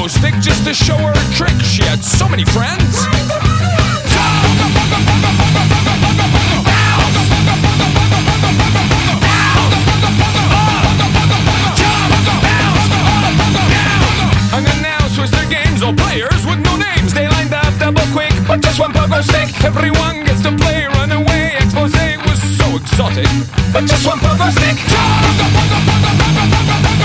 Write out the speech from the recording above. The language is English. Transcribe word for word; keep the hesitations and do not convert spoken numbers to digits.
stick just to show her a trick. She had so many friends. And then now switch their games, all players with no names. They lined up double quick, but just one pogo stick. Everyone gets to play, run away. Expose was so exotic, but just one pogo stick.